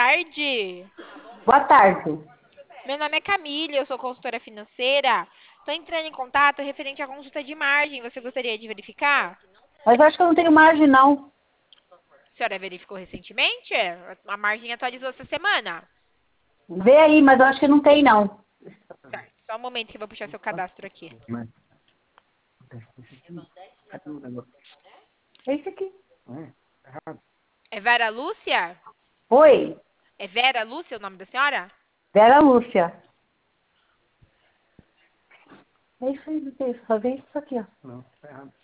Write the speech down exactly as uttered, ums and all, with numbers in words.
tarde. Boa tarde. Meu nome é Camila, eu sou consultora financeira. Estou entrando em contato referente à consulta de margem. Você gostaria de verificar? Mas acho que eu não tenho margem, não. A senhora verificou recentemente? A margem atualizou essa semana. Vê aí, mas eu acho que não tem, não. Certo. Só um momento que eu vou puxar seu cadastro aqui. É isso aqui. É Vera Lúcia? Oi, É Vera Lúcia o nome da senhora? Vera Lúcia. É isso aí, Deus. Só vê isso aqui, ó.